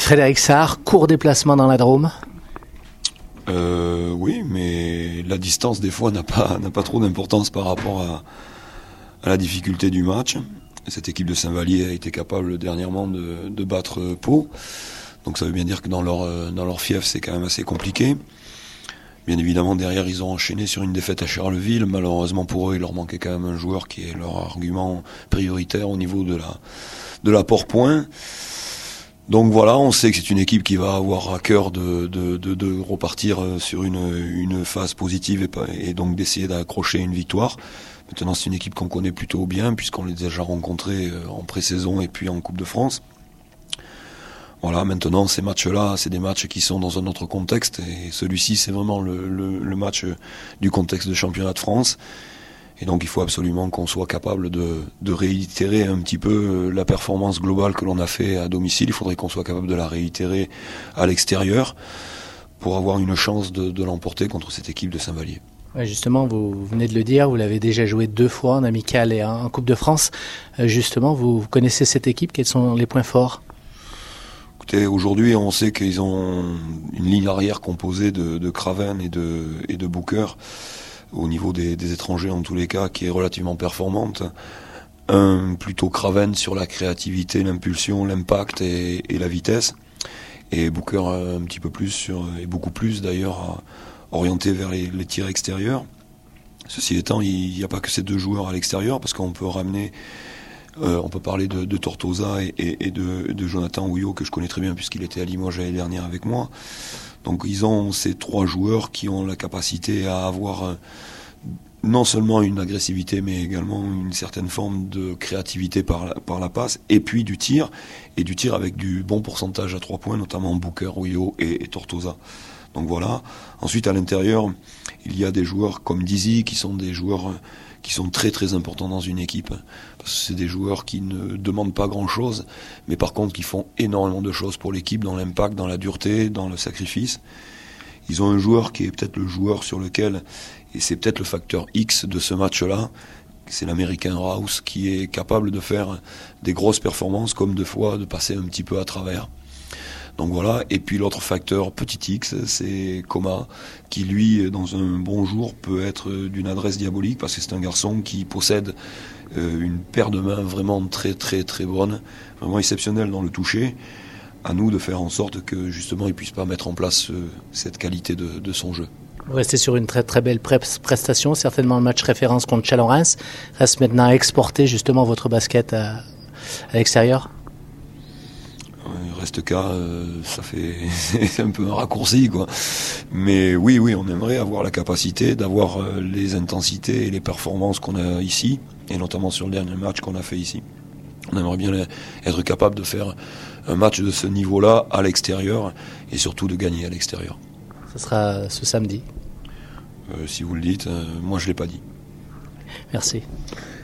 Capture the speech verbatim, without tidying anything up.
Frédéric Sarr, court déplacement dans la Drôme. Euh, oui, mais la distance des fois n'a pas, n'a pas trop d'importance par rapport à, à la difficulté du match. Cette équipe de Saint-Vallier a été capable dernièrement de, de battre Pau. Donc ça veut bien dire que dans leur, dans leur fief, c'est quand même assez compliqué. Bien évidemment, derrière, ils ont enchaîné sur une défaite à Charleville. Malheureusement pour eux, il leur manquait quand même un joueur qui est leur argument prioritaire au niveau de la, de l'apport point. Donc voilà, on sait que c'est une équipe qui va avoir à cœur de, de, de, de repartir sur une, une phase positive et, et donc d'essayer d'accrocher une victoire. Maintenant, c'est une équipe qu'on connaît plutôt bien puisqu'on l'a déjà rencontrée en pré-saison et puis en Coupe de France. Voilà, maintenant, ces matchs-là, c'est des matchs qui sont dans un autre contexte et celui-ci, c'est vraiment le, le, le match du contexte de championnat de France. Et donc il faut absolument qu'on soit capable de, de réitérer un petit peu la performance globale que l'on a fait à domicile. Il faudrait qu'on soit capable de la réitérer à l'extérieur pour avoir une chance de, de l'emporter contre cette équipe de Saint-Vallier. Ouais, justement, vous venez de le dire, vous l'avez déjà joué deux fois en amical et en Coupe de France. Justement, vous connaissez cette équipe, quels sont les points forts ? Écoutez, aujourd'hui, on sait qu'ils ont une ligne arrière composée de, de Craven et de, et de Booker, au niveau des, des étrangers en tous les cas, qui est relativement performante. Un plutôt Craven sur la créativité, l'impulsion, l'impact et, et la vitesse. Et Booker un petit peu plus, sur, et beaucoup plus d'ailleurs, orienté vers les, les tirs extérieurs. Ceci étant, il n'y a pas que ces deux joueurs à l'extérieur, parce qu'on peut ramener, euh, on peut parler de, de Tortosa et, et, et de, de Jonathan Houillot, que je connais très bien puisqu'il était à Limoges l'année dernière avec moi. Donc ils ont ces trois joueurs qui ont la capacité à avoir euh, non seulement une agressivité, mais également une certaine forme de créativité par la, par la passe, et puis du tir, et du tir avec du bon pourcentage à trois points, notamment Booker, Houillot et, et Tortosa. Donc voilà. Ensuite, à l'intérieur, il y a des joueurs comme Dizzy, qui sont des joueurs qui sont très très importants dans une équipe. Parce que c'est des joueurs qui ne demandent pas grand-chose, mais par contre qui font énormément de choses pour l'équipe, dans l'impact, dans la dureté, dans le sacrifice. Ils ont un joueur qui est peut-être le joueur sur lequel, et c'est peut-être le facteur X de ce match-là, c'est l'Américain Rouse, qui est capable de faire des grosses performances, comme deux fois de passer un petit peu à travers. Donc voilà, et puis l'autre facteur, petit X, c'est Coma, qui lui, dans un bon jour, peut être d'une adresse diabolique, parce que c'est un garçon qui possède euh, une paire de mains vraiment très très très bonne, vraiment exceptionnelle dans le toucher. À nous de faire en sorte que justement il puisse pas mettre en place euh, cette qualité de, de son jeu. Vous restez sur une très très belle prestation, certainement le match référence contre Chalon-Reims. Reste maintenant à exporter justement votre basket à, à l'extérieur. Reste qu'à, euh, ça fait c'est un peu un raccourci quoi. Mais oui, oui, on aimerait avoir la capacité d'avoir euh, les intensités et les performances qu'on a ici, et notamment sur le dernier match qu'on a fait ici. On aimerait bien être capable de faire un match de ce niveau-là à l'extérieur, et surtout de gagner à l'extérieur. Ce sera ce samedi. Euh, si vous le dites, euh, moi je l'ai pas dit. Merci.